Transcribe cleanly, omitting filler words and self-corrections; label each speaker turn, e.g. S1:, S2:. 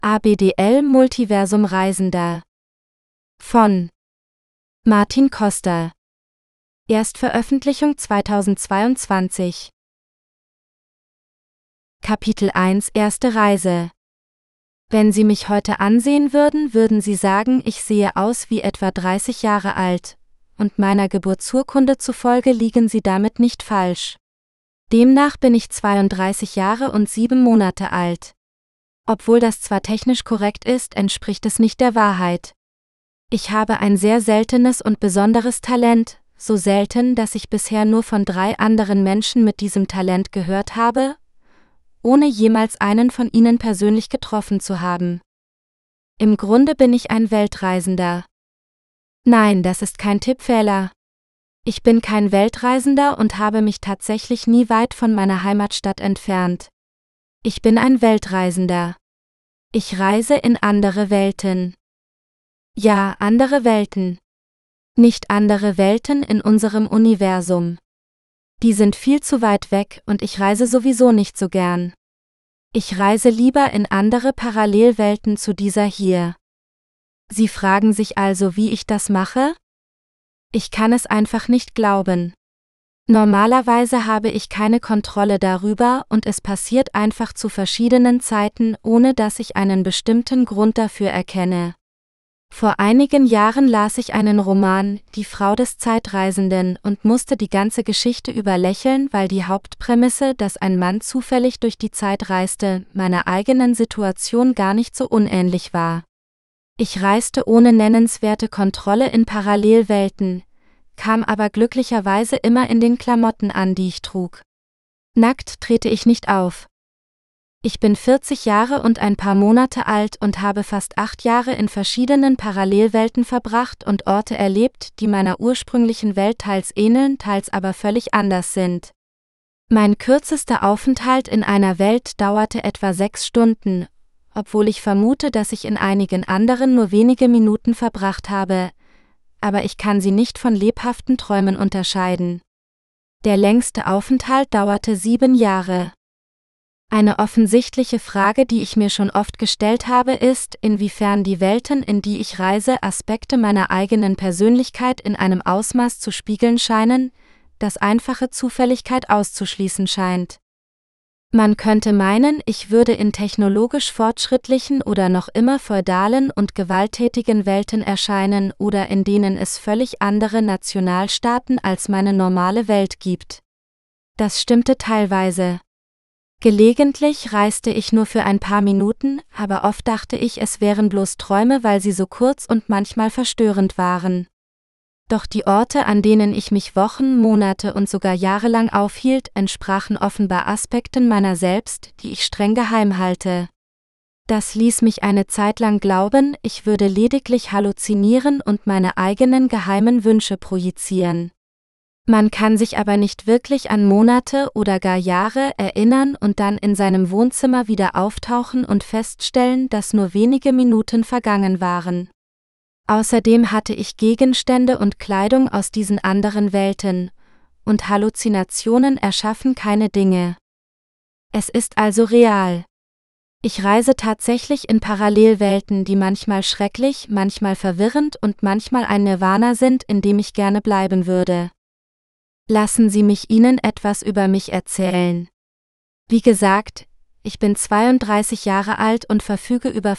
S1: ABDL Multiversum Reisender von Martin Koster. Erstveröffentlichung 2022. Kapitel 1 Erste Reise. Wenn Sie mich heute ansehen würden, würden Sie sagen, ich sehe aus wie etwa 30 Jahre alt, und meiner Geburtsurkunde zufolge liegen Sie damit nicht falsch. Demnach bin ich 32 Jahre und 7 Monate alt. Obwohl das zwar technisch korrekt ist, entspricht es nicht der Wahrheit. Ich habe ein sehr seltenes und besonderes Talent, so selten, dass ich bisher nur von 3 anderen Menschen mit diesem Talent gehört habe, ohne jemals einen von ihnen persönlich getroffen zu haben. Im Grunde bin ich ein Weltreisender. Nein, das ist kein Tippfehler. Ich bin kein Weltreisender und habe mich tatsächlich nie weit von meiner Heimatstadt entfernt. Ich bin ein Weltreisender. Ich reise in andere Welten. Ja, andere Welten. Nicht andere Welten in unserem Universum. Die sind viel zu weit weg und ich reise sowieso nicht so gern. Ich reise lieber in andere Parallelwelten zu dieser hier. Sie fragen sich also, wie ich das mache? Ich kann es einfach nicht glauben. Normalerweise habe ich keine Kontrolle darüber und es passiert einfach zu verschiedenen Zeiten, ohne dass ich einen bestimmten Grund dafür erkenne. Vor einigen Jahren las ich einen Roman, Die Frau des Zeitreisenden, und musste die ganze Geschichte über lächeln, weil die Hauptprämisse, dass ein Mann zufällig durch die Zeit reiste, meiner eigenen Situation gar nicht so unähnlich war. Ich reiste ohne nennenswerte Kontrolle in Parallelwelten, kam aber glücklicherweise immer in den Klamotten an, die ich trug. Nackt trete ich nicht auf. Ich bin 40 Jahre und ein paar Monate alt und habe fast 8 Jahre in verschiedenen Parallelwelten verbracht und Orte erlebt, die meiner ursprünglichen Welt teils ähneln, teils aber völlig anders sind. Mein kürzester Aufenthalt in einer Welt dauerte etwa 6 Stunden, obwohl ich vermute, dass ich in einigen anderen nur wenige Minuten verbracht habe, aber ich kann sie nicht von lebhaften Träumen unterscheiden. Der längste Aufenthalt dauerte 7 Jahre. Eine offensichtliche Frage, die ich mir schon oft gestellt habe, ist, inwiefern die Welten, in die ich reise, Aspekte meiner eigenen Persönlichkeit in einem Ausmaß zu spiegeln scheinen, das einfache Zufälligkeit auszuschließen scheint. Man könnte meinen, ich würde in technologisch fortschrittlichen oder noch immer feudalen und gewalttätigen Welten erscheinen oder in denen es völlig andere Nationalstaaten als meine normale Welt gibt. Das stimmte teilweise. Gelegentlich reiste ich nur für ein paar Minuten, aber oft dachte ich, es wären bloß Träume, weil sie so kurz und manchmal verstörend waren. Doch die Orte, an denen ich mich Wochen, Monate und sogar jahrelang aufhielt, entsprachen offenbar Aspekten meiner selbst, die ich streng geheim halte. Das ließ mich eine Zeit lang glauben, ich würde lediglich halluzinieren und meine eigenen geheimen Wünsche projizieren. Man kann sich aber nicht wirklich an Monate oder gar Jahre erinnern und dann in seinem Wohnzimmer wieder auftauchen und feststellen, dass nur wenige Minuten vergangen waren. Außerdem hatte ich Gegenstände und Kleidung aus diesen anderen Welten, und Halluzinationen erschaffen keine Dinge. Es ist also real. Ich reise tatsächlich in Parallelwelten, die manchmal schrecklich, manchmal verwirrend und manchmal ein Nirvana sind, in dem ich gerne bleiben würde. Lassen Sie mich Ihnen etwas über mich erzählen. Wie gesagt, ich bin 32 Jahre alt und verfüge über